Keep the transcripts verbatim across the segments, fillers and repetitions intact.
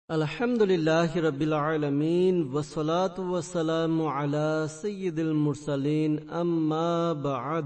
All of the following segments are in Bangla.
আলহামদুলিল্লাহি রাব্বিল আলামিন ওয়াসসালাতু ওয়াসসালামু আলা সাইয়্যিদিল মুরসালিন আম্মা বা'দ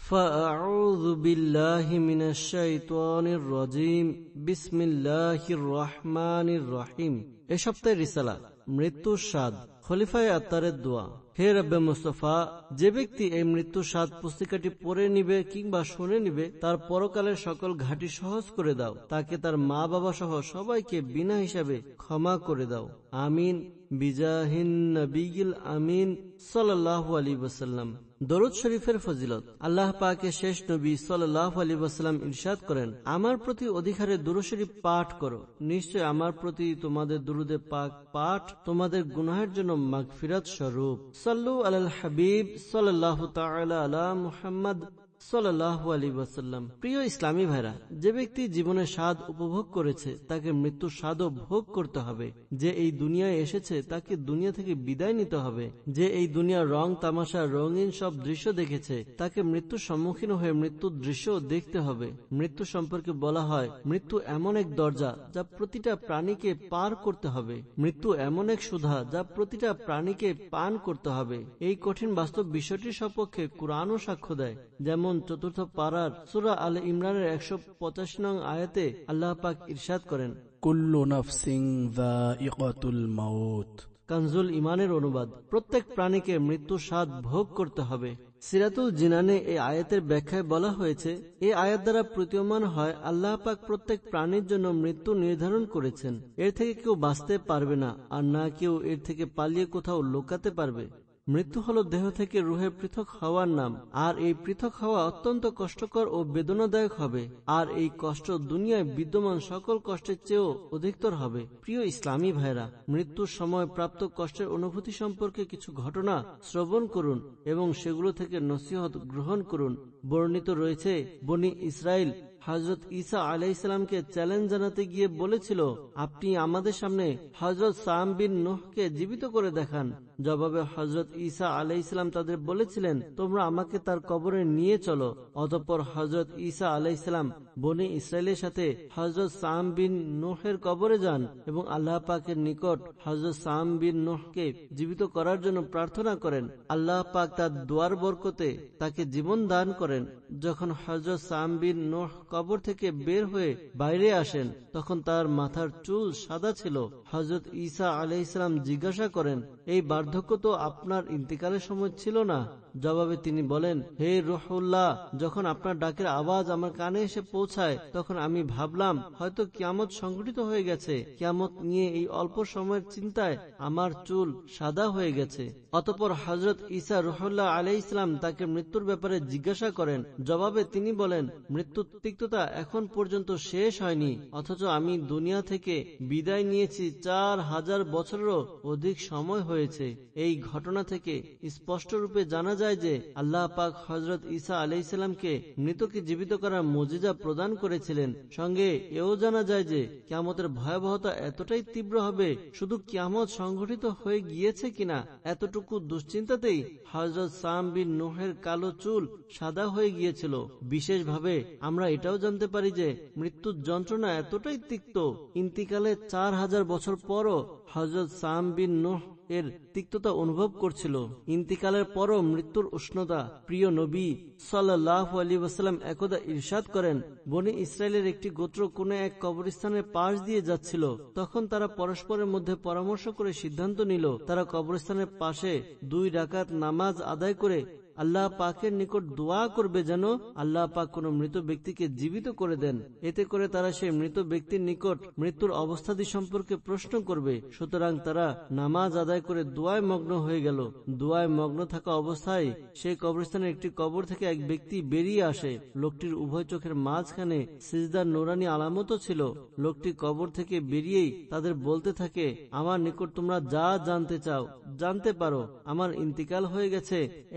ফাআউযু বিল্লাহি মিনাশ শাইতানির রাজীম বিসমিল্লাহির রহমানির রহিম। এ সপ্তাহের রিসালা মৃত্যুর স্বাদ, খলিফায়ে আত্তারের দোয়া। হে রব্বে মুস্তাফা, যে ব্যক্তি এই মৃত্যুর স্বাদ পুস্তিকাটি পড়ে নিবে কিংবা শুনে নিবে, তার পরকালের সকল ঘাটি সহজ করে দাও, তাকে তার মা বাবা সহ সবাইকে বিনা হিসাবে ক্ষমা করে দাও। আমিন বিজাহিন নবিয়িল আমিন সাল্লাল্লাহু আলাইহি ওয়াসাল্লাম। দরুদ শরীফের ফজিলত। আল্লাহ পাকের শেষ নবী সাল্লাল্লাহু আলাইহি ওয়াসাল্লাম ইরশাদ করেন, আমার প্রতি অধিকারে দুরূদ শরীফ পাঠ করো, নিশ্চয় আমার প্রতি তোমাদের দুরুদে পাক পাঠ তোমাদের গুনাহের জন্য মাগফিরাত স্বরূপ। সাল্লু আলাল হাবিব সাল্লাল্লাহু তাআলা আলা মুহাম্মদ সাল্লাল্লাহু আলাইহি ওয়াসাল্লাম। প্রিয় ইসলামী ভাইরা, যে ব্যক্তি জীবনের স্বাদ উপভোগ করেছে তাকে মৃত্যুর স্বাদও ভোগ করতে হবে। যে এই দুনিয়ায় এসেছে তাকে দুনিয়া থেকে বিদায় নিতে হবে। যে এই দুনিয়ার রং তামাশা রঙিন সব দৃশ্য দেখেছে তাকে মৃত্যুর সম্মুখীন হয়ে মৃত্যুর দৃশ্য দেখতে হবে। মৃত্যু সম্পর্কে বলা হয়, মৃত্যু এমন এক দরজা যা প্রতিটা প্রাণীকে পার করতে হবে। মৃত্যু এমন এক সুধা যা প্রতিটা প্রাণীকে পান করতে হবে। এই কঠিন বাস্তব বিষয়টির সপক্ষে কুরআনও সাক্ষ্য দেয়। যেমন চতুর্থ পারার সূরা আলে ইমরানের একশো পঁচাশি নং আয়াতে আল্লাহ পাক ইরশাদ করেন, কুল্লু নাফসিন যায়িকাতুল মাউত। কানজুল ইমানের অনুবাদ, প্রত্যেক প্রাণীকে মৃত্যুর স্বাদ ভোগ করতে হবে। সিরাতুল জিনানে এই আয়াতের ব্যাখ্যায় বলা হয়েছে, এই আয়াত দ্বারা প্রতীয়মান হয় আল্লাহ পাক প্রত্যেক প্রাণীর জন্য মৃত্যু নির্ধারণ করেছেন। এর থেকে কেউ বাঁচতে পারবে না, আর না কেউ এর থেকে পালিয়ে কোথাও লুকাতে পারবে। মৃত্যু হলো দেহ থেকে রুহের পৃথক হওয়ার নাম, আর এই পৃথক হওয়া অত্যন্ত কষ্টকর ও বেদনাদায়ক হবে, আর এই কষ্ট দুনিয়ায় বিদ্যমান সকল কষ্টের চেয়েও অধিকতর হবে। প্রিয় ইসলামী ভাইরা, মৃত্যুর সময় প্রাপ্ত কষ্টের অনুভূতি সম্পর্কে কিছু ঘটনা শ্রবণ করুন এবং সেগুলো থেকে নসিহত গ্রহণ করুন। বর্ণিত রয়েছে, বনি ইসরাইল হযরত ঈসা আলাইহিস সালামকে চ্যালেঞ্জ জানাতে গিয়ে বলেছিল, আপনি আমাদের সামনে হযরত সাম বিন নূহকে জীবিত করে দেখান। জবাবে হযরত ঈসা আলাইহিস সালাম তাদের বলেছিলেন, তোমরা আমাকে তার কবরে নিয়ে চলো। অতঃপর হযরত ঈসা আলাইহিস সালাম বনি ইসরাইলের সাথে হযরত সাম বিন নূহের কবরে যান এবং আল্লাহ পাকের নিকট হযরত সাম বিন নূহকে জীবিত করার জন্য প্রার্থনা করেন। আল্লাহ পাক তার দোয়ার বরকতে তাকে জীবন দান করেন। যখন হযরত সাম বিন নূহ কবর থেকে বের হয়ে বাইরে আসেন তখন তার মাথার চুল সাদা ছিল। হযরত ঈসা আলাইহিস সালাম জিজ্ঞাসা করেন, এই বার্ধক্য তো আপনার ইন্তিকালের সময় ছিল না? জবাবে তিনি বলেন, হে রূহুল্লাহ, যখন আপনার ডাকের আওয়াজ আমার কানে এসে পৌঁছায় তখন আমি ভাবলাম হয়তো কিয়ামত সংঘটিত হয়ে গেছে। কিয়ামত নিয়ে এই অল্প সময়ের চিন্তায় আমার চুল সাদা হয়ে গেছে। অতঃপর হযরত ঈসা রূহুল্লাহ আলাইহিস সালাম তাকে মৃত্যুর ব্যাপারে জিজ্ঞাসা করেন। জবাবে তিনি বলেন, মৃত্যুর তিক্ততা এখন পর্যন্ত শেষ হয়নি, অথচ আমি দুনিয়া থেকে বিদায় নিয়েছি চার হাজার বছরেরও অধিক সময় হয়েছে। এই ঘটনা থেকে স্পষ্ট রূপে জানা যায় যে আল্লাহ পাক হযরত ঈসা আলাইহিস সালামকে মৃতকে জীবিত করার মুজিজা প্রদান করেছিলেন। সঙ্গে এও জানা যায় যে কিয়ামতের ভয়াবহতা এতটাই তীব্র হবে, শুধু কিয়ামত সংঘটিত হয়ে গিয়েছে কিনা এতটুকু দুশ্চিন্তাতেই হযরত সাম বিন নূহের কালো চুল সাদা হয়ে গিয়েছিল। বিশেষভাবে আমরা এটাও জানতে পারি যে মৃত্যুর যন্ত্রণা এতটাই তিক্ত, ইন্তিকালের চার হাজার বছর পরও হযরত সাম বিন নূহ এর তিক্ততা অনুভব করছিল। ইন্তিকালের পরও মৃত্যুর উষ্ণতা। প্রিয় নবী সাল্লাল্লাহু আলাইহি ওয়াসাল্লাম একদা ইরশাদ করেন, বনি ইসরাইলের একটি গোত্র কোন এক কবরস্থানের পাশ দিয়ে যাচ্ছিল। তখন তারা পরস্পরের মধ্যে পরামর্শ করে সিদ্ধান্ত নিল তারা কবরস্থানের পাশে দুই রাকাত নামাজ আদায় করে আল্লাহ পাকের নিকট দোয়া করবে যেন আল্লাহ পাক কোন মৃত ব্যক্তিকে জীবিত করে দেন। এতে করে তারা সেই মৃত ব্যক্তির নিকট মৃত্যুর অবস্থাদি সম্পর্কে প্রশ্ন করবে। সুতরাং তারা নামাজ আদায় করে দোয়ায় মগ্ন হয়ে গেল। দোয়ায় মগ্ন থাকা অবস্থায় সেই কবরস্থানের একটি কবর থেকে এক ব্যক্তি বেরিয়ে আসে। লোকটির উভয় চোখের মাঝখানে সিজদার নুরানি আলামতও ছিল। লোকটি কবর থেকে বেরিয়েই তাদের বলতে থাকে, আমার নিকট তোমরা যা জানতে চাও জানতে পারো। আমার ইন্তিকাল হয়ে গেছে এক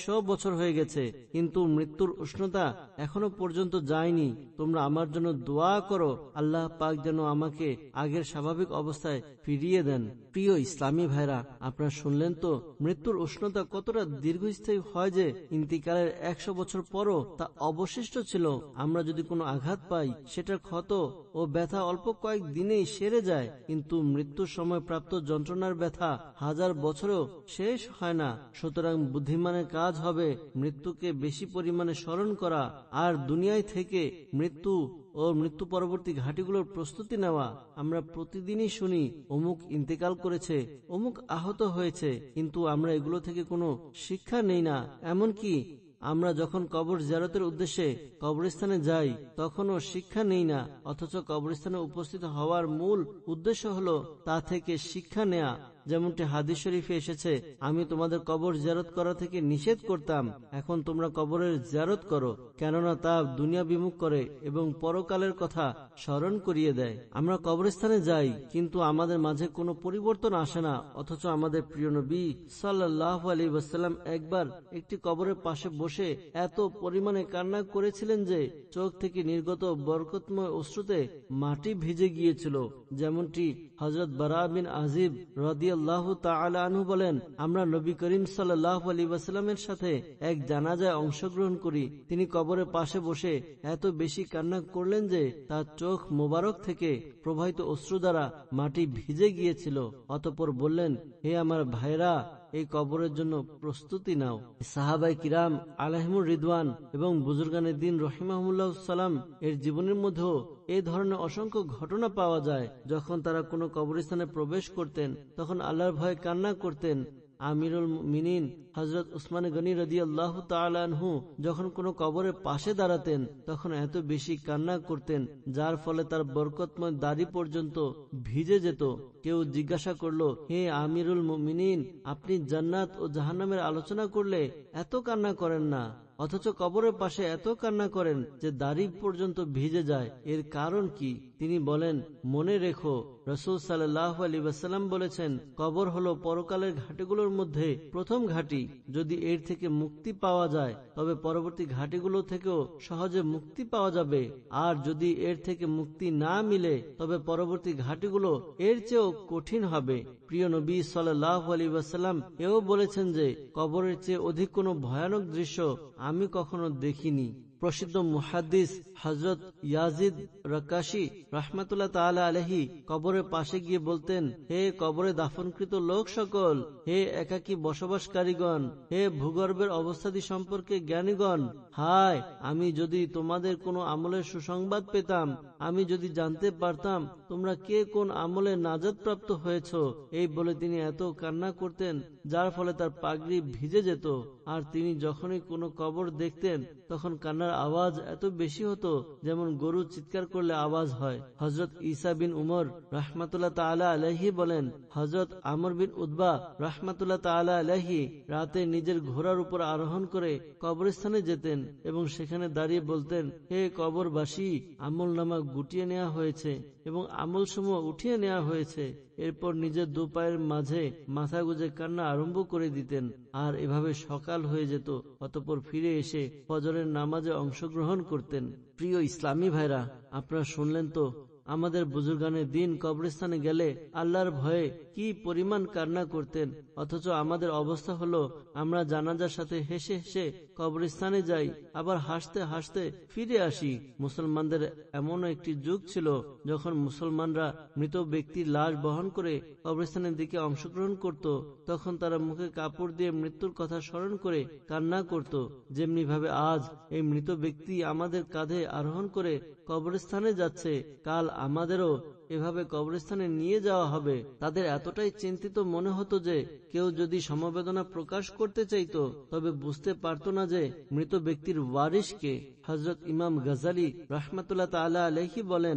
একশো বছর হয়ে গেছে, কিন্তু মৃত্যুর উষ্ণতা এখনো পর্যন্ত যায়নি। তোমরা আমার জন্য দোয়া করো, আল্লাহ পাক যেন আমাকে আগের স্বাভাবিক অবস্থায় ফিরিয়ে দেন। প্রিয় ইসলামী ভাইরা, আপনারা শুনলেন তো মৃত্যুর উষ্ণতা কতটা দীর্ঘস্থায়ী হয়, যে ইন্তিকালের একশো বছর পরও তা অবশিষ্ট ছিল। আমরা যদি কোনো আঘাত পাই, সেটার ক্ষত ও ব্যথা অল্প কয়েক দিনেই সেরে যায়, কিন্তু মৃত্যুর সময় প্রাপ্ত যন্ত্রণার ব্যথা হাজার বছরেও শেষ হয় না। সুতরাং বুদ্ধিমানের কাজ হবে মৃত্যুকে বেশি পরিমাণে স্মরণ করা আর দুনিয়ায় থেকে মৃত্যু ও মৃত্যু পরবর্তী ঘাটিগুলোর প্রস্তুতি নেওয়া। আমরা প্রতিদিনই শুনি অমুক ইন্তেকাল করেছে, অমুক আহত হয়েছে, কিন্তু আমরা এগুলো থেকে কোনো শিক্ষা নেই না। এমনকি আমরা যখন কবর জিয়ারতের উদ্দেশ্যে কবরস্থানে যাই, তখনও শিক্ষা নেই না। অথচ কবরস্থানে উপস্থিত হওয়ার মূল উদ্দেশ্য হলো তা থেকে শিক্ষা নেয়া। যেমনটি হাদিস শরীফে এসেছে, আমি তোমাদের কবর জিয়ারত করা থেকে নিষেধ করতাম, এখন তোমরা কবরের জিয়ারত করো, কেননা তা দুনিয়া বিমুখ করে এবং পরকালের কথা স্মরণ করিয়ে দেয়। আমরা কবরস্থানে যাই, কিন্তু আমাদের মাঝে কোনো পরিবর্তন আসে না। অথচ আমাদের প্রিয় নবী সাল্লাল্লাহু আলাইহি ওয়াসাল্লাম একবার একটি কবরের পাশে বসে এত পরিমাণে কান্না করেছিলেন যে চোখ থেকে নির্গত বরকতময় অশ্রুতে মাটি ভিজে গিয়েছিল। যেমনটি হযরত বারা বিন আজিব রাদিয়াল্লাহু তাআলা আনহু বলেন, আমরা নবী করিম সাল্লাল্লাহু আলাইহি ওয়াসাল্লামের সাথে এক জানাজায় অংশগ্রহণ করি। তিনি কবরের পাশে বসে এত বেশি কান্না করলেন যে তার চোখ মোবারক থেকে প্রবাহিত অশ্রু দ্বারা মাটি ভিজে গিয়েছিল। অতঃপর বললেন, হে আমার ভাইরা, এই কবরের জন্য প্রস্তুতি নাও। সাহাবায়ে কিরাম আলাইহিমুর রিদওয়ান এবং বুজুর্গানে দ্বীন রাহিমাহুমুল্লাহ সালাম এর জীবনের মধ্যেও এই ধরনের অসংখ্য ঘটনা পাওয়া যায়। যখন তারা কোনো কবরস্থানে প্রবেশ করতেন, তখন আল্লাহর ভয়ে কান্না করতেন। আমিরুল মুমিনিন হযরত উসমান গনি রাদিয়াল্লাহু তাআলা আনহু যখন কোনো কবরের পাশে দাঁড়াতেন, তখন এত বেশি কান্না করতেন, যার ফলে তার বরকতময় দাড়ি পর্যন্ত ভিজে যেত। কেউ জিজ্ঞাসা করলো, হে আমিরুল মুমিনিন, আপনি জান্নাত ও জাহান্নামের আলোচনা করলে এত কান্না করেন না, অথচ কবরের পাশে এত কান্না করেন যে দাড়ি পর্যন্ত ভিজে যায়, এর কারণ কি? তিনি বলেন, মনে রেখো, রাসূল সাল্লাল্লাহু আলাইহি ওয়াসাল্লাম বলেছেন, কবর হলো পরকালের ঘাটিগুলোর মধ্যে প্রথম ঘাটি। যদি এর থেকে মুক্তি পাওয়া যায়, তবে পরবর্তী ঘাটিগুলো থেকেও সহজে মুক্তি পাওয়া যাবে। আর যদি এর থেকে মুক্তি না মিলে, তবে পরবর্তী ঘাটিগুলো এর চেয়েও কঠিন হবে। প্রিয় নবী সাল্লাল্লাহু আলাইহি ওয়াসাল্লাম এও বলেছেন যে কবরের চেয়ে অধিক কোনো ভয়ানক দৃশ্য আমি কখনো দেখিনি। প্রসিদ্ধ মুহাদ্দিস হযরত ইয়াজিদ রাকাশি রাহমাতুল্লাহ তাআলা আলাইহি কবরের পাশে গিয়ে বলতেন, হে কবরে দাফনকৃত লোক সকল, হে একাকী বসবাসকারীগণ, হে ভূগর্ভের অবস্থাদি সম্পর্কে জ্ঞানীগণ, হায় আমি যদি তোমাদের কোনো আমলের সুসংবাদ পেতাম, আমি যদি জানতে পারতাম তোমরা কে কোন আমলে নাজাত প্রাপ্ত হয়েছ। এই বলে তিনি এত কান্না করতেন, যার ফলে তার পাগড়ি ভিজে যেত। আর তিনি যখনই কোনো কবর দেখতেন, তখন কান্নার আওয়াজ এত বেশি হতো যেমন গরু চিৎকার করলে আওয়াজ হয়। হযরত ঈসা বিন উমর রাহমাতুল্লাহ তাআলা আলাইহি বলেন, হযরত আমর বিন উতবা রাহমাতুল্লাহ তাআলা আলাইহি রাতে নিজের ঘোড়ার উপর আরোহণ করে কবরস্থানে যেতেন এবং সেখানে দাঁড়িয়ে বলতেন, হে কবরবাসী, আমল নামা গুটিয়ে নেওয়া হয়েছে এবং আমল সমূহ উঠিয়ে নেওয়া হয়েছে। এরপর নিজের দু পায়ের মাঝে মাথা গুজে কান্না আরম্ভ করে দিতেন। আর এভাবে সকাল হয়ে যেত। অতঃপর ফিরে এসে ফজরের নামাজে অংশগ্রহণ করতেন। প্রিয় ইসলামী ভাইরা, আপনারা শুনলেন তো আমাদের বুজুর্গানের দিন কবরস্থানে গেলে আল্লাহর ভয়ে কি পরিমাণ কান্না করতেন। অথচ আমাদের অবস্থা হলো, আমরা জানাজার সাথে হেসে হেসে কবরস্থানে যাই, আবার হাসতে হাসতে ফিরে আসি। মুসলমানদের এমন একটি যুগ ছিল যখন মুসলমানরা মৃত ব্যক্তির লাশ বহন করে কবরস্থানের দিকে অংশগ্রহণ করত। তখন তারা মুখে কাপড় দিয়ে মৃত্যুর কথা স্মরণ করে কান্না করত। যেমনি ভাবে আজ এই মৃত ব্যক্তি আমাদের কাঁধে আরোহণ করে কবরস্থানে যাচ্ছে, কাল আমাদেরও এভাবে কবরস্থানে নিয়ে যাওয়া হবে। তাদের এতটাই চিন্তিত মনে হতো যে কেউ যদি সমবেদনা প্রকাশ করতে চাইত, তবে বুঝতে পারত না যে মৃত ব্যক্তির ওয়ারিসকে। হযরত ইমাম গাজালি রাহমাতুল্লাহ তাআলা আলাইহি বলেন,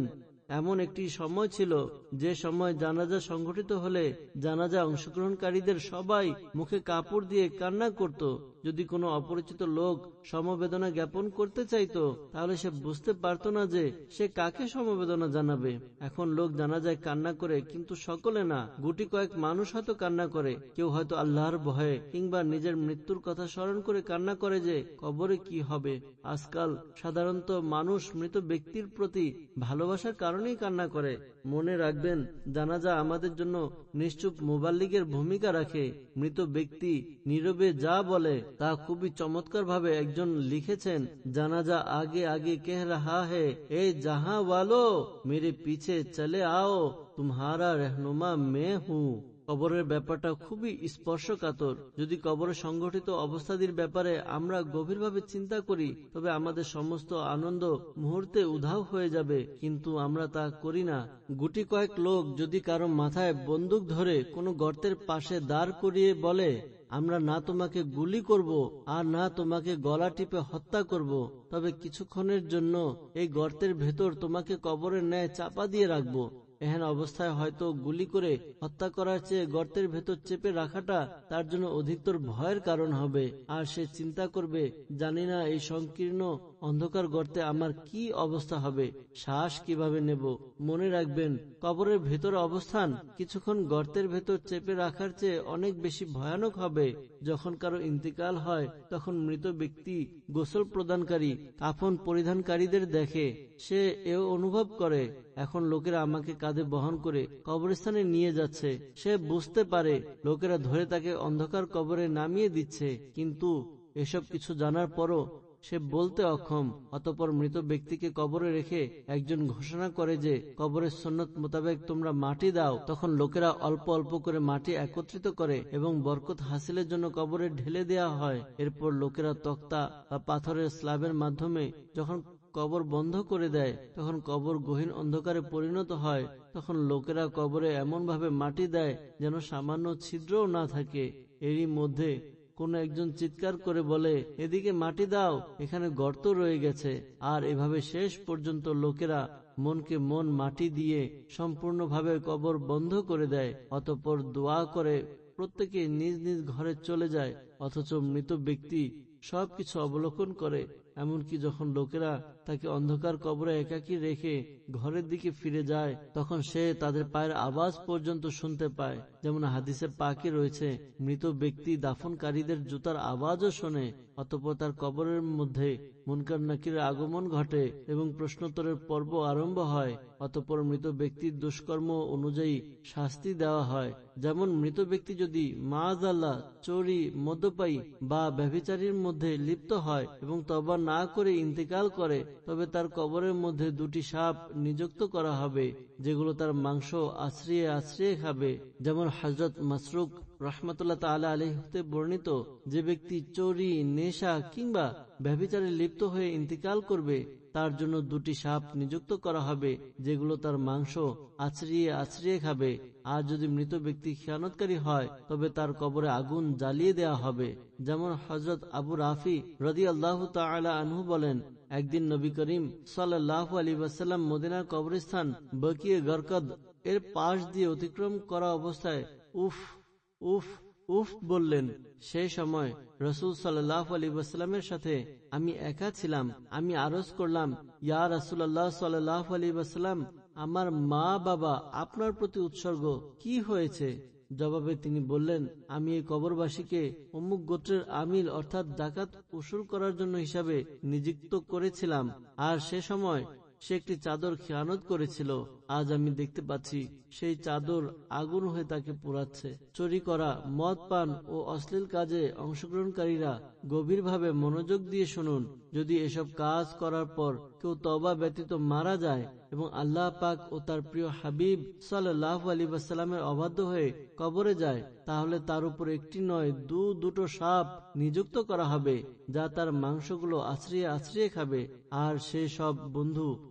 এমন একটি সময় ছিল যে সময় জানাজা সংঘটিত হলে জানাজা অংশগ্রহণকারীদের সবাই মুখে কাপড় দিয়ে কান্না করত। যদি কোনো অপরিচিত লোক সমবেদনা জ্ঞাপন করতে চাইতো তাহলে সে বুঝতে পারত না যে সে কাকে সমবেদনা জানাবে। এখন লোক জানাজায় কান্না করে, কিন্তু সকলে না। গুটি কয়েক মানুষ হয়তো কান্না করে, কেউ হয়তো আল্লাহর ভয়ে কিংবা নিজের মৃত্যুর কথা স্মরণ করে কান্না করে যে কবরে কি হবে। আজকাল সাধারণত মানুষ মৃত ব্যক্তির প্রতি ভালোবাসার কারণেই কান্না করে। মনে রাখবেন, জানাজা আমাদের জন্য নিশ্চুপ মুবাল্লিগের ভূমিকা রাখে। মৃত ব্যক্তি নীরবে যা বলে তা খুবই চমৎকার ভাবে একজন লিখেছেন, জানাজা আগে আগে কহ রাহা হে, এ জাহাঁ ওয়ালো মেরে পিছে চলে আও, তুমহারা রহনুমা মে হুঁ। কবরের ব্যাপারটা খুবই স্পর্শকাতর। যদি কবরে সংঘটিত অবস্থাদির ব্যাপারে আমরা গভীরভাবে চিন্তা করি তবে আমাদের সমস্ত আনন্দ মুহূর্তে উধাও হয়ে যাবে, কিন্তু আমরা তা করি না। গুটি কয়েক লোক যদি কারো মাথায় বন্দুক ধরে কোনো গর্তের পাশে দাঁড় করিয়ে বলে, আমরা না তোমাকে গুলি করব আর না তোমাকে গলা টিপে হত্যা করব, তবে কিছুক্ষণের জন্য এই গর্তের ভেতর তোমাকে কবরের ন্যায় চাপা দিয়ে রাখবো, এহেন অবস্থায় হয়তো গুলি করে হত্যা করার চেয়ে গর্তের ভেতর চেপে রাখাটা তার জন্য অধিকতর ভয়ের কারণ হবে। আর সে চিন্তা করবে, জানি না এই সংকীর্ণ অন্ধকার গর্তে আমার কি অবস্থা হবে, শ্বাস কিভাবে নেব। মনে রাখবেন, কবরের ভেতর অবস্থান কিছুক্ষণ গর্তের ভেতর চেপে রাখার চেয়ে অনেক বেশি ভয়ানক হবে। যখন কারো ইন্তিকাল হয় তখন মৃত ব্যক্তি গোসল প্রদানকারী কাফন পরিধানকারীদের দেখে, সে এও অনুভব করে এখন লোকেরা আমাকে কাঁধে বহন করে কবরস্থানে নিয়ে যাচ্ছে। সে বুঝতে পারে লোকেরা ধরে তাকে অন্ধকার কবরে নামিয়ে দিচ্ছে, কিন্তু এসব কিছু জানার পরও সে বলতে অক্ষম। অতঃপর মৃত ব্যক্তিকে কবরে রেখে একজন ঘোষণা করে যে কবরের সুন্নত মোতাবেক তোমরা মাটি দাও। তখন লোকেরা অল্প অল্প করে মাটি একত্রিত করে এবং বরকত হাসিলের জন্য কবরে ঢেলে দেয়া হয়। এরপর লোকেরা তক্তা বা পাথরের স্ল্যাবের মাধ্যমে যখন কবর বন্ধ করে দেয় তখন কবর গহীন অন্ধকারে পরিণত হয়। তখন লোকেরা কবরে এমন ভাবে মাটি দেয় যেন সামান্য ছিদ্রও না থাকে। এরই মধ্যে কোন একজন চিৎকার করে বলে, এদিকে মাটি দাও, এখানে গর্ত রয়ে গেছে। আর এভাবে শেষ পর্যন্ত লোকেরা মনকে মন মাটি দিয়ে সম্পূর্ণভাবে কবর বন্ধ করে দেয়। অতঃপর দোয়া করে প্রত্যেকে নিজ নিজ ঘরে চলে যায়। অথচ মৃত ব্যক্তি সবকিছু অবলোকন করে। এমনকি যখন লোকেরা তাকে অন্ধকার কবরে একাকী রেখে ঘরের দিকে ফিরে যায় তখন সে তাদের পায়ের আওয়াজ পর্যন্ত শুনতে পায়। যেমন হাদিসে পাকে রয়েছে, মৃত ব্যক্তি দাফনকারীদের জুতার আওয়াজও শোনে। অতঃপর তার কবরের মধ্যে মুনকার নাকিরের আগমন ঘটে এবং প্রশ্নোত্তরের পর্ব আরম্ভ হয়। অতঃপর মৃত ব্যক্তির দুষ্কর্ম অনুযায়ী শাস্তি দেওয়া হয়। যেমন মৃত ব্যক্তি যদি মাআযাল্লাহ চোরি, মদ্যপায়ী বা ব্যভিচারীর মধ্যে লিপ্ত হয় এবং তওবা না করে ইন্তেকাল করে তবে তার কবরের মধ্যে দুটি সাপ নিযুক্ত করা হবে যেগুলো তার মাংস আছড়িয়ে আছড়িয়ে খাবে। যেমন হযরত মাসরুক রাহমাতুল্লাহ তাআলা আলাইহি হতে বর্ণিত, যে ব্যক্তি চোরি, নেশা কিংবা ব্যভিচারে লিপ্ত হয়ে ইন্তেকাল করবে তার জন্য দুটি সাপ নিযুক্ত করা হবে যেগুলো তার মাংস আছড়িয়ে আছড়িয়ে খাবে। আর যদি মৃত ব্যক্তি খিয়ানতকারী হয় তবে তার কবরে আগুন জ্বালিয়ে দেওয়া হবে। যেমন হযরত আবু রাফি রাদিয়াল্লাহু তাআলা আনহু বলেন, একদিন নবী করিম সাল্লাল্লাহু আলাইহি ওয়াসাল্লাম মদিনার কবরস্থান বকিয়ে গরকদ এর পাশ দিয়ে অতিক্রম করা অবস্থায় উফ উফ উফ বললেন। সেই সময় রাসূল সাল্লাল্লাহু আলাইহি ওয়াসাল্লামের সাথে আমি একা ছিলাম। আমি আরজ করলাম, ইয়া রাসূলুল্লাহ সাল্লাল্লাহু আলাইহি ওয়াসাল্লাম, আমার মা বাবা আপনার প্রতি উৎসর্গ, কি হয়েছে? জবাবে তিনি বললেন, আমি এই কবরবাসীকে অমুক গোত্রের আমিল অর্থাৎ যাকাত উসুল করার জন্য হিসাবে নিযুক্ত করেছিলাম, আর সে সময় সে একটি চাদর খিয়ানত করেছিল। আজ আমি দেখতে পাচ্ছি সেই চাদর আগুন হয়ে তাকে পোড়াচ্ছে। চুরি করা, মদ পান ও অশ্লীল কাজে অংশগ্রহণকারীরা গভীরভাবে মনোযোগ দিয়ে শুনুন। যদি এসব কাজ করার পর কেউ তওবা ব্যতীত মারা যায় এবং আল্লাহ পাক ও তার প্রিয় হাবিব সাল্লাল্লাহু আলাইহি ওয়াসাল্লামের অবাধ্য হয়ে কবরে যায় তাহলে তার উপর একটি নয় দু দুটো সাপ নিযুক্ত করা হবে যা তার মাংসগুলো আছড়িয়ে আছড়িয়ে খাবে। আর সে সব বন্ধু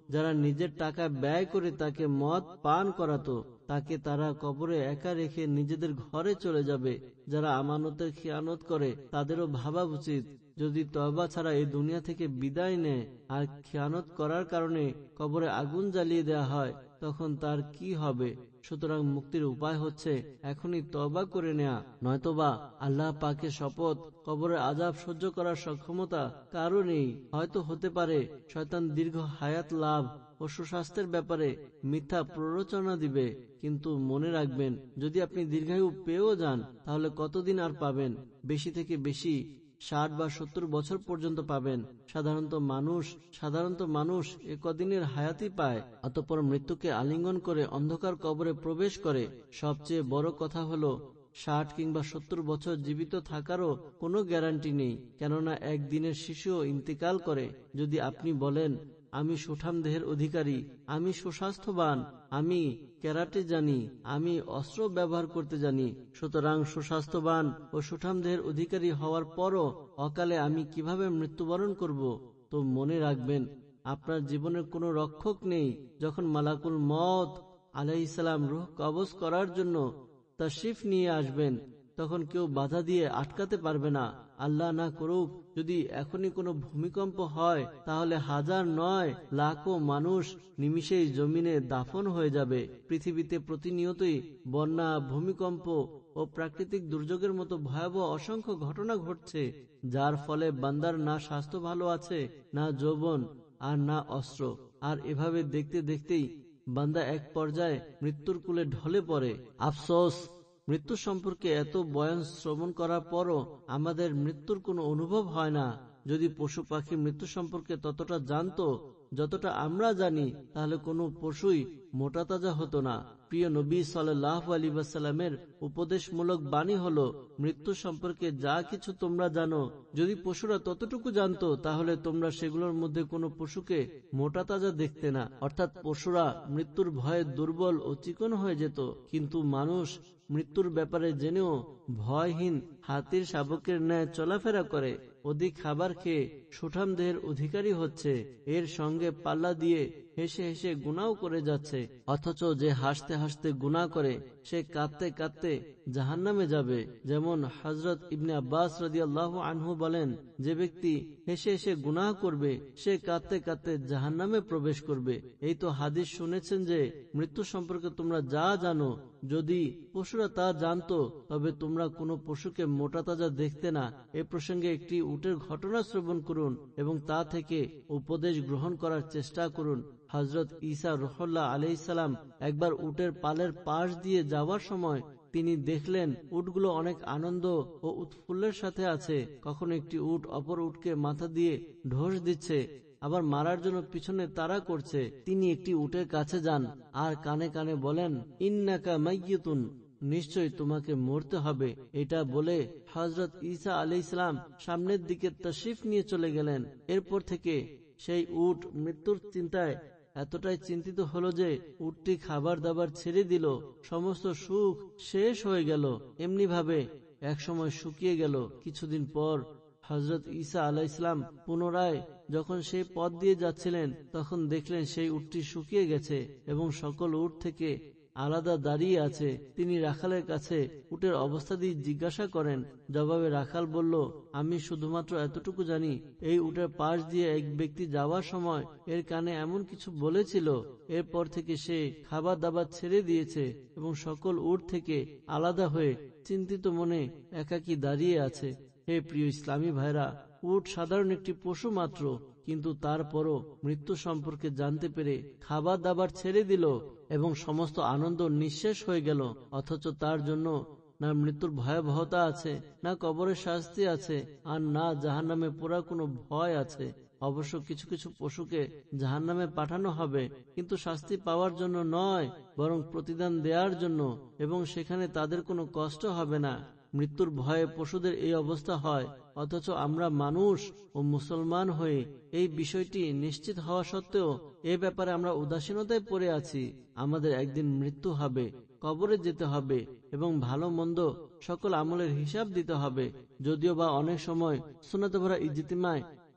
যারা নিজের টাকা ব্যয় করে তাকে মদ পান করাতো, তাকে তারা কবরে একা রেখে নিজেদের ঘরে চলে যাবে। যারা আমানতের খিয়ানত করে তাদেরও ভাবা উচিত, যদি তওবা ছাড়া এই দুনিয়া থেকে বিদায় নেয় আর খিয়ানত করার কারণে কবরে আগুন জ্বালিয়ে দেওয়া হয় তখন তার কি হবে। সুতরাং মুক্তির উপায় হচ্ছে এখনই তওবা করে নেয়া, নয়তোবা আল্লাহ পাকের শপথ, কবরের আযাব সহ্য করার সক্ষমতা কারো নেই। হয়তো হতে পারে শয়তান দীর্ঘ হায়াত লাভ ও সুস্বাস্থ্যের ব্যাপারে মিথ্যা প্ররোচনা দিবে, কিন্তু মনে রাখবেন যদি আপনি দীর্ঘায়ু পেয়েও যান তাহলে কতদিন আর পাবেন? বেশি থেকে বেশি ষাট বা সত্তর বছর পর্যন্ত পাবেন। সাধারণত মানুষ সাধারণত মানুষ এ কদিনের হায়াতই পায়, অতঃপর মৃত্যুকে আলিঙ্গন করে অন্ধকার কবরে প্রবেশ করে। সবচেয়ে বড় কথা হলো ষাট কিংবা সত্তর বছর জীবিত থাকারও কোনো গ্যারান্টি নেই, কেননা একদিনের শিশুও ইন্তেকাল করে। যদি আপনি বলেন আমি সুঠাম দেহের অধিকারী, আমি সুস্বাস্থ্যবান, আমি ক্যারাটে জানি, আমি অস্ত্র ব্যবহার করতে জানি, সুতরাং সুস্বাস্থ্যবান ও সুঠাম দেহের অধিকারী হওয়ার পরও অকালে আমি কিভাবে মৃত্যুবরণ করব? তো মনে রাখবেন আপনার জীবনের কোনো রক্ষক নেই। যখন মালাকুল মউত আলাইহিস সালাম রূহ কবজ করার জন্য তাশরিফ নিয়ে আসবেন তখন কেউ বাধা দিয়ে আটকাতে পারবে না। আল্লাহ না করুক যদি এখনই কোনো ভূমিকম্প হয় তাহলে হাজার নয় লাখো মানুষ নিমিষেই জমিনে দাফন হয়ে যাবে। পৃথিবীতে প্রতিনিয়তই বন্যা, ভূমিকম্প ও প্রাকৃতিক দুর্যোগের মতো ভয়াবহ অসংখ্য ঘটনা ঘটছে, যার ফলে বান্দার না স্বাস্থ্য ভালো আছে, না যৌবন আর না অস্ত্র। আর এভাবে দেখতে দেখতেই বান্দা এক পর্যায়ে মৃত্যুর কূলে ঢলে পড়ে। আফসোস, মৃত্যু সম্পর্কে এত বয়ান শ্রবণ করার পরও আমাদের মৃত্যুর কোনো অনুভব হয় না। যদি পশু পাখি মৃত্যু সম্পর্কে ততটা জানতো যতটা আমরা জানি তাহলে কোনো পশুই মোটা তাজা হতো না। প্রিয় নবী সাল্লাল্লাহু আলাইহি ওয়াসাল্লামের উপদেশমূলক বাণী হলো, মৃত্যু সম্পর্কে যা কিছু তোমরা জানো যদি পশুরা ততটুকু জানতো তাহলে তোমরা সেগুলোর মধ্যে কোনো পশুকে মোটা তাজা দেখতে না। অর্থাৎ পশুরা মৃত্যুর ভয়ে দুর্বল ও চিকন হয়ে যেত, কিন্তু মানুষ মৃত্যুর ব্যাপারে জেনেও ভয়হীন হাতির শাবকের ন্যায় চলাফেরা করে, অধিক খাবার খেয়ে সুঠাম দেহের অধিকারী হচ্ছে, এর সঙ্গে পাল্লা দিয়ে হেসে হেসে গুনাও করে যাচ্ছে। অথচ যে হাসতে হাসতে গুনাহ করে সে কাঁদতে কাঁদতে জাহান্নামে যাবে। যেমন হযরত ইবনে আব্বাস রাদিয়াল্লাহু আনহু বলেন, যে ব্যক্তি হেসে হেসে গুনাহ করবে সে কাঁদতে কাঁদতে জাহান্নামে প্রবেশ করবে। এই তো হাদিস শুনেছেন যে মৃত্যু সম্পর্কে তোমরা যা জানো যদি পশুরা তা জানতো তবে তোমরা কোনো পশুকে মোটা তাজা দেখতে না। এ প্রসঙ্গে একটি উটের ঘটনা শ্রবণ করুন এবং তা থেকে উপদেশ গ্রহণ করার চেষ্টা করুন। হযরত ঈসা রুহুল্লাহ আলাইহিস সালাম একবার উটের পালের পাশ দিয়ে যাওয়ার সময় তিনি দেখলেন উটগুলো অনেক আনন্দ ও উৎফুল্লের সাথে আছে। কখনো একটি উট অপর উটকে মাথা দিয়ে ঢোস দিচ্ছে, আবার মারার জন্য পিছনে তাড়া করছে। তিনি একটি উটের কাছে যান আর কানে কানে বলেন, ইন্নাকা মাইয়িতুন, নিশ্চয় তোমাকে মরতে হবে। এটা বলে হযরত ঈসা আলাইহিস সালাম সামনের দিকে তাশরিফ নিয়ে চলে গেলেন। এরপর থেকে সেই উট মৃত্যুর চিন্তায় এতটাই চিন্তিত হলো যে উটটি খাবার দাবার ছেড়ে দিল, সমস্ত সুখ শেষ হয়ে গেল। এমনি ভাবে একসময় শুকিয়ে গেল। কিছুদিন পর হযরত ঈসা আলাইহিস সালাম পুনরায় যখন সেই পথ দিয়ে যাচ্ছিলেন তখন দেখলেন সেই উটটি শুকিয়ে গেছে এবং সকল উট থেকে আলাদা দাঁড়িয়ে আছে। তিনি রাখালের কাছে উটের অবস্থা দিয়ে জিজ্ঞাসা করেন। জবাবে রাখাল বলল, আমি শুধুমাত্র এতটুকু জানি এই উটের পাশ দিয়ে এক ব্যক্তি যাওয়ার সময় এর কানে এমন কিছু বলেছিল। এরপর থেকে সে খাবার দাবার ছেড়ে দিয়েছে এবং সকল উট থেকে আলাদা হয়ে চিন্তিত মনে একাকী দাঁড়িয়ে আছে। হে প্রিয় ইসলামী ভাইরা, উট সাধারণ একটি পশু মাত্র, কিন্তু তারপরও মৃত্যু সম্পর্কে জানতে পেরে খাবার দাবার ছেড়ে দিল এবং সমস্ত আনন্দ নিঃশেষ হয়ে গেল। অথচ তার জন্য না মৃত্যুর ভয়াবহতা আছে, না কবরের শাস্তি আছে, আর না জাহান্নামে পোড়ার কোনো ভয় আছে। অবশ্য কিছু কিছু পশুকে জাহান্নামে পাঠানো হবে, কিন্তু শাস্তি পাওয়ার জন্য নয়, বরং প্রতিদান দেওয়ার জন্য, এবং সেখানে তাদের কোনো কষ্ট হবে না। মৃত্যুর ভয়ে পশুদের এই অবস্থা হয়, অথচ আমরা মানুষ ও মুসলমান হয়ে এই বিষয়টি নিশ্চিত হওয়া সত্ত্বেও এ ব্যাপারে আমরা উদাসীনতায় পড়ে আছি। আমাদের একদিন মৃত্যু হবে, কবরে যেতে হবে এবং ভালো মন্দ সকল আমলের হিসাব দিতে হবে। যদিও বা অনেক সময় সুন্নাতে ভরা ইজতিমায়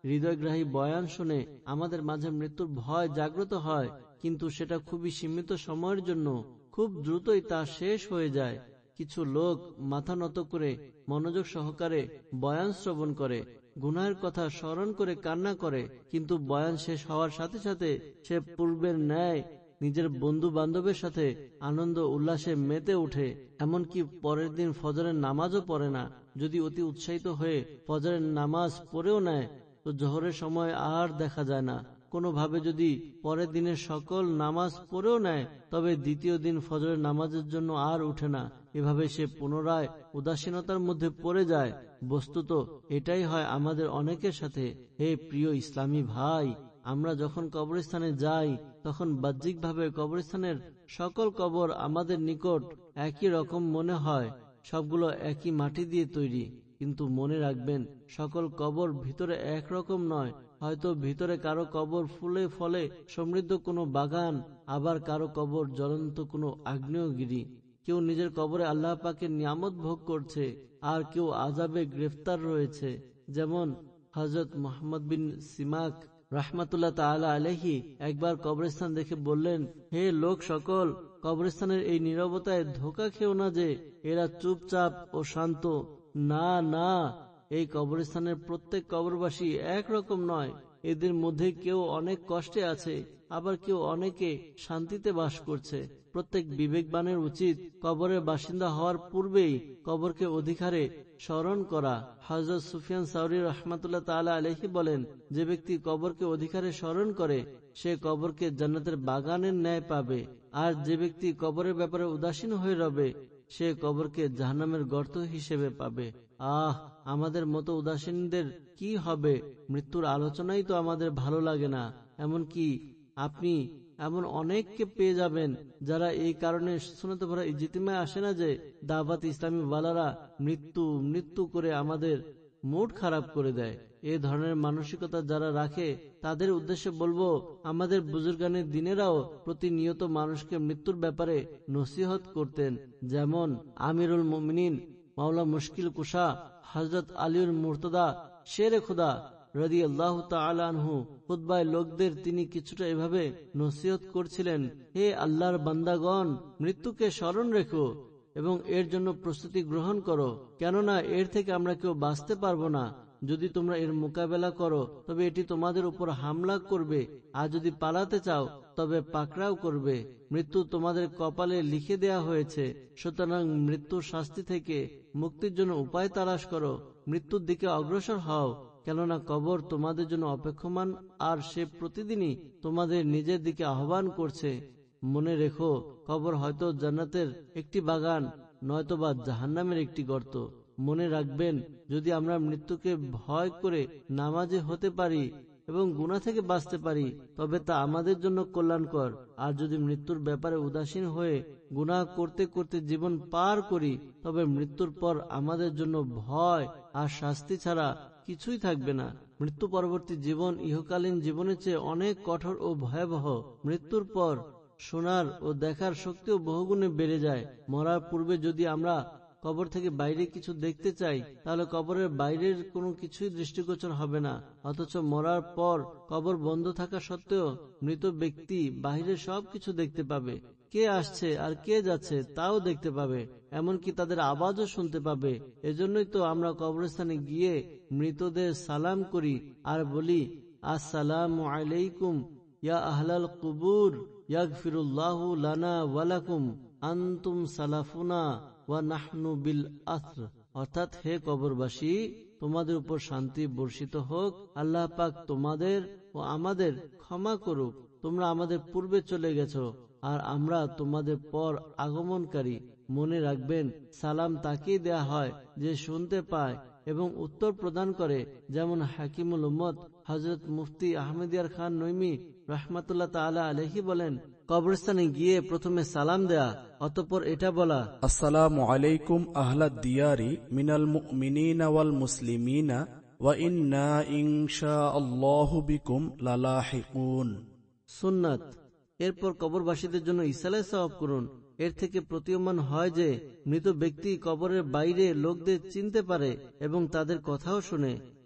হৃদয়গ্রাহী বয়ান শুনে আমাদের মাঝে মৃত্যুর ভয় জাগ্রত হয়, কিন্তু সেটা খুবই সীমিত সময়ের জন্য, খুব দ্রুতই তা শেষ হয়ে যায়। কিছু লোক মাথা নত করে মনোযোগ সহকারে বয়ান শ্রবণ করে, গুনাহের কথা স্মরণ করে কান্না করে, কিন্তু বয়ান শেষ হওয়ার সাথে সাথে সে পূর্বের ন্যায় নিজের বন্ধু বান্ধবের সাথে আনন্দ উল্লাসে মেতে উঠে, এমনকি পরের দিন ফজরের নামাজও পড়ে না। যদি অতি উৎসাহিত হয়ে ফজরের নামাজ পড়েও নেয় তো জোহরের সময় আর দেখা যায় না। কোনোভাবে যদি পরের দিনের সকল নামাজ পড়েও নেয় তবে দ্বিতীয় দিন ফজরের নামাজের জন্য আর উঠে না। এভাবে সে পুনরায় উদাসীনতার মধ্যে পড়ে যায়। বস্তুত এটাই হয় আমাদের অনেকের সাথে। হে প্রিয় ইসলামী ভাই, আমরা যখন কবরস্থানে যাই তখন বাহ্যিকভাবে কবরস্থানের সকল কবর আমাদের নিকট একই রকম মনে হয়, সবগুলো একই মাটি দিয়ে তৈরি। কিন্তু মনে রাখবেন, সকল কবর ভিতরে একরকম নয়। হয়তো ভিতরে কারো কবর ফুলে ফলে সমৃদ্ধ কোনো বাগান, আবার কারো কবর জ্বলন্ত কোনো আগ্নেয়গিরি। কেউ নিজের কবরে আল্লাহ পাকের নিয়ামত ভোগ করছে, আর কেউ আযাবে গ্রেফতার রয়েছে। যেমন হযরত মুহাম্মদ বিন সিমাক রাহমাতুল্লাহ তাআলা আলাইহি একবার কবরস্থান দেখে বললেন, হে লোক সকল, কবরস্থানের এই নীরবতায় ধোঁকা খেও না যে এরা চুপচাপ ও শান্ত। না না, এই কবরস্থানের প্রত্যেক কবরবাসী একরকম নয়। এদের মধ্যে কেউ অনেক কষ্টে আছে, আবার কেউ অনেকে শান্তিতে বাস করছে। প্রত্যেক বিবেকবানের উচিত কবরের বাসিন্দা হওয়ার পূর্বেই কবরকে অধিকারে স্মরণ করা। হযরত সুফিয়ান সাউরী রাহমাতুল্লাহ তাআলা আলাইহি বলেন, যে ব্যক্তি কবরকে অধিকারে স্মরণ করে সে কবরকে জান্নাতের বাগানের ন্যায় পাবে, আর যে ব্যক্তি কবরের ব্যাপারে উদাসীন হয়ে রবে সে কবরকে জাহান্নামের গর্ত হিসেবে পাবে। আহ, আমাদের মতো উদাসীনদের কি হবে? মৃত্যুর আলোচনাই তো আমাদের ভালো লাগে না। এমনকি আপনি এমন অনেককে পেয়ে যাবেন যারা এই কারণে সুন্নাত ভরা ইজতিমায় আসে না যে দাওয়াত ইসলামী ওয়ালারা মৃত্যু মৃত্যু করে আমাদের মুড খারাপ করে দেয়। এ ধরনের মানসিকতা যারা রাখে তাদের উদ্দেশ্যে বলবো, আমাদের বুজুর্গানের দিনেরাও প্রতিনিয়ত মানুষকে মৃত্যুর ব্যাপারে নসিহত করতেন। যেমন আমিরুল মুমিনিন মাওলা মুশকিল কুশা হযরত আলীউল মুর্তদা শেরে খুদা রাদিয়াল্লাহু তাআলা আনহু খুতবায় লোকদের তিনি কিছুটা এভাবে নসিহত করছিলেন, হে আল্লাহর বান্দাগণ, মৃত্যুকে স্মরণ রেখো এবং এর জন্য প্রস্তুতি গ্রহণ করো, কেননা এর থেকে আমরা কেউ বাঁচতে পারবো না। যদি তোমরা এর মোকাবেলা করো তবে এটি তোমাদের উপর হামলা করবে, আর যদি পালাতে চাও তবে পাকড়াও করবে। মৃত্যু তোমাদের কপালে লিখে দেয়া হয়েছে, সুতরাং মৃত্যুর শাস্তি থেকে মুক্তির জন্য উপায় তালাশ করো। মৃত্যুর দিকে অগ্রসর হও, কেননা কবর তোমাদের জন্য অপেক্ষমান, আর সে প্রতিদিনই তোমাদের নিজের দিকে আহ্বান করছে। মনে রেখো, কবর হয়তো জান্নাতের একটি বাগান, নয়তোবা জাহান্নামের একটি গর্ত। মনে রাখবেন, যদি আমরা মৃত্যুকে ভয় করে নামাজে হতে পারি এবং গুনাহ থেকে বাঁচতে পারি তবে তা আমাদের জন্য কল্যাণকর। আর যদি মৃত্যুর ব্যাপারে উদাসীন হয়ে গুনাহ করতে করতে জীবন পার করি তবে মৃত্যুর পর আমাদের জন্য ভয় আর শাস্তি ছাড়া কিছুই থাকবে না। মৃত্যু পরবর্তী জীবন ইহকালীন জীবনের চেয়ে অনেক কঠোর ও ভয়াবহ। মৃত্যুর পর শোনার ও দেখার শক্তিও বহুগুণে বেড়ে যায়। মরার পূর্বে যদি আমরা কবর থেকে বাইরে কিছু দেখতে চাই তাহলে কবরের বাইরের কোনো কিছুই দৃষ্টিগোচর হবে না, অথচ মরার পর কবর বন্ধ থাকা সত্ত্বেও মৃত ব্যক্তি বাইরে সবকিছু দেখতে পাবে। কে আসছে আর কে যাচ্ছে তাও দেখতে পাবে, এমনকি তাদের আওয়াজও শুনতে পাবে। এজন্যই তো আমরা কবরস্থানে গিয়ে মৃতদের সালাম করি আর বলি, আসসালামু আলাইকুম ইয়া আহলাল কুবুর ইয়াগফিরুল্লাহু লানা ওয়া লাকুম আনতুম সালাফুনা ওয়া নাহনু বিল আসর। অর্থাৎ, হে কবরবাসী, তোমাদের উপর শান্তি বর্ষিত হোক, আল্লাহ পাক তোমাদের ও আমাদের ক্ষমা করুক। তোমরা আমাদের পূর্বে চলে গেছো আর আমরা তোমাদের পর আগমনকারী। মনে রাখবেন, সালাম তাকেই দেয়া হয় যে শুনতে পায় এবং উত্তর প্রদান করে। যেমন হাকিমুল উম্মত হযরত মুফতি আহমদিয়ার খান নইমি রাহমাতুল্লাহ তাআলা আলাইহি বলেন, কবরস্থানে গিয়ে প্রথমে সালাম দেয়া, অতঃপর এটা বলা, আসসালামু আলাইকুম আহলাদ দিয়ারি মিনাল মুমিনিনা ওয়াল মুসলিমিনা ওয়া ইন্না ইনশাআল্লাহু বিকুম লালাহিকুন। সুন্নাত। এরপর কবরবাসীদের জন্য ইসালে সওয়াব করুন। এর থেকে প্রতীয়মান হয় যে মৃত ব্যক্তি কবরের বাইরে লোকদের চিনতে পারে এবং তাদের কথাও শুনে।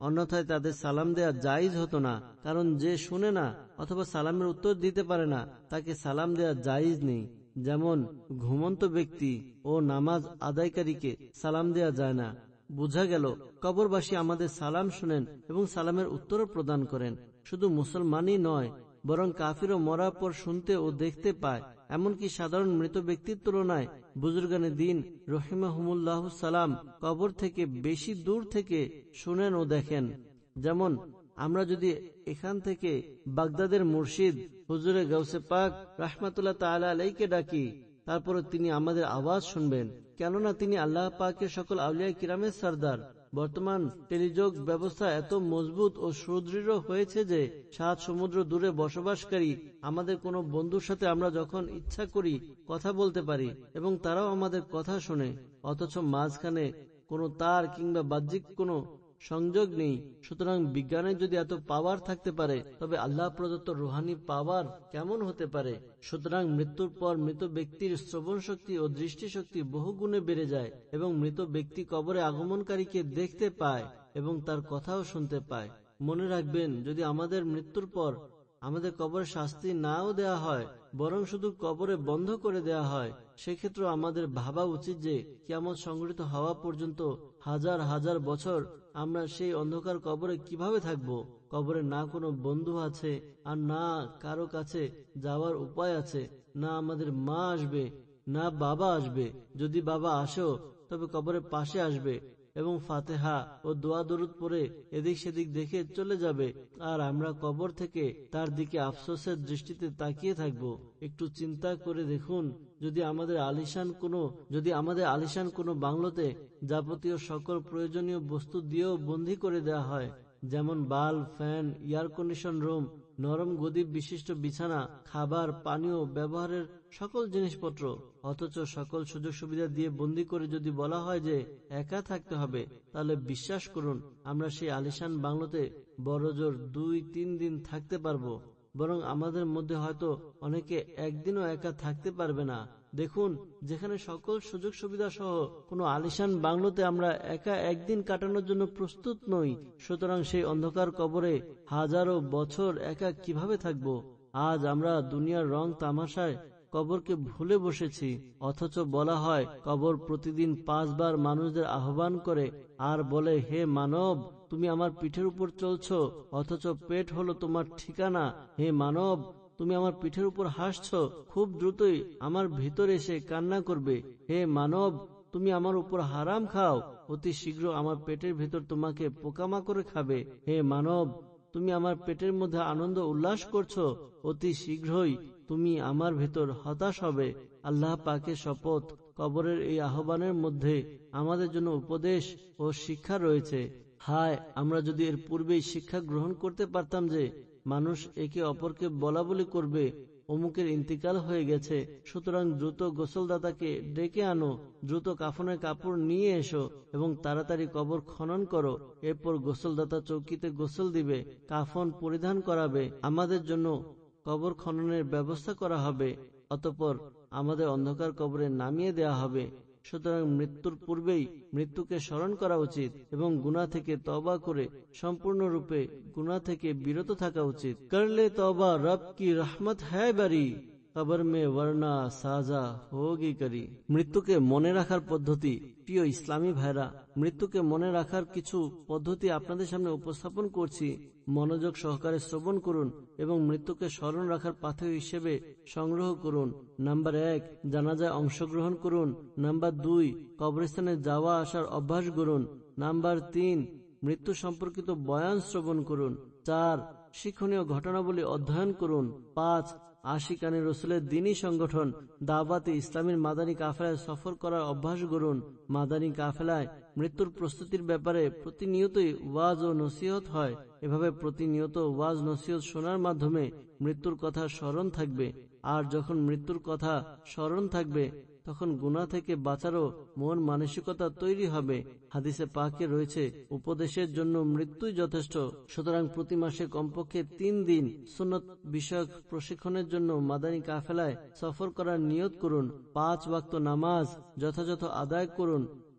অন্যথায় তাদের সালাম দেয়া জায়েজ হতো না, কারণ যে শুনে না অথবা সালামের উত্তর দিতে পারে না তাকে সালাম দেয়া জায়েজ নেই। যেমন ঘুমন্ত ব্যক্তি ও নামাজ আদায়কারীকে সালাম দেয়া যায় না। বোঝা গেল কবরবাসী আমাদের সালাম শুনেন এবং সালামের উত্তরও প্রদান করেন। শুধু মুসলমানই নয়, বরং কাফিরও মরার পর শুনতে ও দেখতে পায়। এমনকি সাধারণ মৃত ব্যক্তির তুলনায় বুজুর্গানে দিন রহিমাহুমুল্লাহ সালাম কবর থেকে বেশি দূর থেকে শুনেন ও দেখেন। যেমন আমরা যদি এখান থেকে বাগদাদের মুর্শিদ হুজুরে গাউসে পাক রাহমাতুল্লাহ তাআলা আলাইহিকে ডাকি, তারপরে তিনি আমাদের আওয়াজ শুনবেন, কেননা তিনি আল্লাহ পাকের সকল আউলিয়া কিরামের সরদার। বর্তমান টেলিযোগ ব্যবস্থা এত মজবুত ও সুদৃঢ় হয়েছে যে সাত সমুদ্র দূরে বসবাসকারী আমাদের কোনো বন্ধুর সাথে আমরা যখন ইচ্ছা করি কথা বলতে পারি এবং তারাও আমাদের কথা শোনে, অথচ মাঝখানে কোনো তার কিংবা বাহ্যিক কোনো সংযোগ নেই। সুতরাং বিজ্ঞানের যদি এত পাওয়ার থাকতে পারে, তবে আল্লাহ প্রদত্ত রুহানি পাওয়ার কেমন হতে পারে? সুতরাং মৃত্যুর পর মৃত ব্যক্তির শ্রবণ শক্তি ও দৃষ্টি শক্তি বহু গুণে বেড়ে যায় এবং মৃত ব্যক্তি কবরে আগমনকারীকে দেখতে পায় এবং তার কথাও শুনতে পায়। মনে রাখবেন, যদি আমাদের মৃত্যুর পর আমাদের কবরে শাস্তি নাও দেয়া হয়, বরং শুধু কবরে বন্ধ করে দেয়া হয়, সেক্ষেত্রে আমাদের ভাবা উচিত যে কিয়ামত সংঘটিত হওয়া পর্যন্ত হাজার হাজার বছর আমরা সেই অন্ধকার কবরে কিভাবে থাকব। কবরে না কোনো বন্ধু আছে, আর না কারো কাছে যাওয়ার উপায় আছে, না আমাদের মা আসবে, না বাবা আসবে। যদি বাবা আসেও তবে কবরের পাশে আসবে এবং ফাতেহা ও দোয়া দরুদ পড়ে এদিক সেদিক দেখে চলে যাবে, আর আমরা কবর থেকে তার দিকে আফসোসের দৃষ্টিতে তাকিয়ে থাকব। একটু চিন্তা করে দেখুন, যদি আমাদের আলিশান কোনো যদি আমাদের আলিশান কোনো বাংলোতে যাবতীয় সকল প্রয়োজনীয় বস্তু দিয়েও বন্দী করে দেওয়া হয়, যেমন bulb, fan, air condition room, নরম গদি বিশিষ্ট বিছানা, খাবার, পানীয়, ব্যবহারের সকল জিনিসপত্র, অথচ সকল সুযোগ সুবিধা দিয়ে বন্দী করে যদি বলা হয় যে একা থাকতে হবে, তাহলে বিশ্বাস করুন আমরা সেই আলিশান বাংলোতে বড়জোর দুই তিন দিন থাকতে পারবো, বরং আমাদের মধ্যে হয়তো অনেকে একদিনও একা থাকতে পারবে না। দেখুন, যেখানে সকল সুযোগ সুবিধা সহ কোনো আলিশান বাংলোতে আমরা একা একদিন কাটানোর জন্য প্রস্তুত নই, সুতরাং সেই অন্ধকার কবরে হাজারো বছর একা কিভাবে থাকব? আজ আমরা দুনিয়ার রং তামাশায় কবরকে ভুলে বসেছি, অথচ বলা হয় কবর প্রতিদিন পাঁচবার মানুষদের আহ্বান করে আর বলে, হে মানব, তুমি আমার পিঠের উপর চলছো, অথচ পেট হলো তোমার ঠিকানা। হে মানব, তুমি আমার পিঠের উপর হাসছো, খুব দ্রুতই আমার ভিতরে এসে কান্না করবে। হে মানব, তুমি আমার উপর হারাম খাও, অতি শীঘ্র আমার পেটের ভিতর তোমাকে পোকামাকড়ে খাবে। হে মানব, তুমি আমার পেটের মধ্যে আনন্দ উল্লাস করছো, অতি শীঘ্রই তুমি আমার ভিতর হতাশ হবে। আল্লাহ পাকের শপথ, কবরের এই আহ্বানের মধ্যে আমাদের জন্য উপদেশ ও শিক্ষা রয়েছে। হায়, আমরা যদি এর পূর্বেই শিক্ষা গ্রহণ করতে পারতাম যে মানুষ একে অপরকে বলা বলি করবে, অমুকের ইন্তিকাল হয়ে গেছে, সুতরাং দ্রুত গোসলদাতাকে ডেকে আনো, দ্রুত কাফনের কাপড় নিয়ে এসো এবং তাড়াতাড়ি কবর খনন করো। এরপর গোসলদাতা চৌকিতে গোসল দিবে, কাফন পরিধান করাবে, আমাদের জন্য কবর খননের ব্যবস্থা করা হবে, অতঃপর আমাদের অন্ধকার কবরে নামিয়ে দেয়া হবে। সুতরাং মৃত্যুর পূর্বেই মৃত্যুকে স্মরণ করা উচিত এবং গুনাহ থেকে তওবা করে সম্পূর্ণরূপে গুনাহ থেকে বিরত থাকা উচিত। করলে তওবা রব কি রহমত হ্যায় বারি, কবর মে ওয়ারনা সাজা হোগি করি। মৃত্যুকে মনে রাখার পদ্ধতি। প্রিয় ইসলামী ভাইরা, মৃত্যুকে মনে রাখার কিছু পদ্ধতি আপনাদের সামনে উপস্থাপন করছি, মনোযোগ সহকারে শ্রবণ করুন এবং মৃত্যুকে স্মরণ রাখার পাথেয় হিসেবে সংগ্রহ করুন। নাম্বার এক, জানাজায় অংশগ্রহণ করুন। নাম্বার দুই, কবরস্থানে যাওয়া আসার অভ্যাস করুন। নাম্বার তিন, মৃত্যু সম্পর্কিত বয়ান শ্রবণ করুন। চার, শিক্ষণীয় ঘটনাবলী অধ্যয়ন করুন। পাঁচ, আশিকানে রসুলের দ্বীনী সংগঠন দাওয়াতে ইসলামের মাদানী কাফেলায় সফর করার অভ্যাস করুন। মাদানী কাফেলায় মৃত্যুর প্রস্তুতির ব্যাপারে প্রতিনিয়তই ওয়াজ ও নসিহত হয়। এভাবে প্রতিনিয়ত ওয়াজ নসিহত শোনার মাধ্যমে মৃত্যুর কথা স্মরণ থাকবে, আর যখন মৃত্যুর কথা স্মরণ থাকবে তখন গুনাহ থেকে বাঁচারও মন মানসিকতা তৈরি হবে। হাদিসে পাকে রয়েছে, উপদেশের জন্য মৃত্যুই যথেষ্ট। সুতরাং প্রতি মাসে কমপক্ষে তিন দিন সুন্নত বিষয়ক প্রশিক্ষণের জন্য মাদানী কাফেলায় সফর করার নিয়ত করুন। পাঁচ ওয়াক্ত নামাজ যথাযথ আদায় করুন।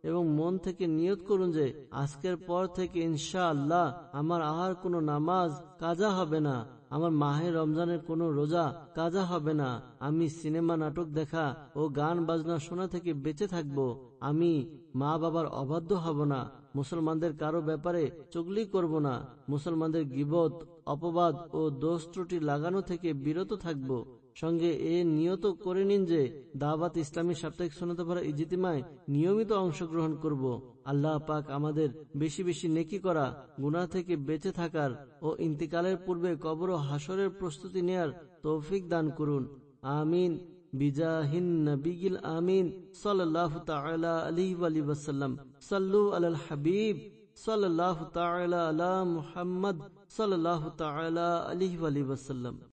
এবং মন থেকে নিয়ত করুন যে আজকের পর থেকে ইনশাআল্লাহ আমার আর কোনো নামাজ কাজা হবে না, আমার মাহে রমজানের কোনো রোজা কাজা হবে না, আমি সিনেমা নাটক দেখা ও গান বাজনা শোনা থেকে বেঁচে থাকব, আমি মা বাবার অবাধ্য হব না, মুসলমানদের কারো ব্যাপারে চুগলি করব না, মুসলমানদের গীবত অপবাদ ও দোষ ত্রুটি লাগানো থেকে বিরত থাকব। সঙ্গে এ নিয়ত করে নিন যে দাওয়াত ইসলামী সাপ্তাহিক সুন্নাতভরা ইজতিমায় নিয়মিত অংশগ্রহণ করব। আল্লাহ পাক আমাদের বেশি বেশি নেকি করা, গুনাহ থেকে বেঁচে থাকার ও ইন্তিকালের পূর্বে কবর ও হাসরের প্রস্তুতি নেয়ার তৌফিক দান করুন। আমিন বিজাহিন নবিয়িল আমিন সাল্লাল্লাহু তাআলা আলাইহি ওয়া আলিহি ওয়াসাল্লাম। সাল্লু আলাল হাবিব সাল্লাল্লাহু তাআলা আলা মুহাম্মদ সাল্লাল্লাহু তাআলা আলাইহি ওয়া আলিহি ওয়াসাল্লাম।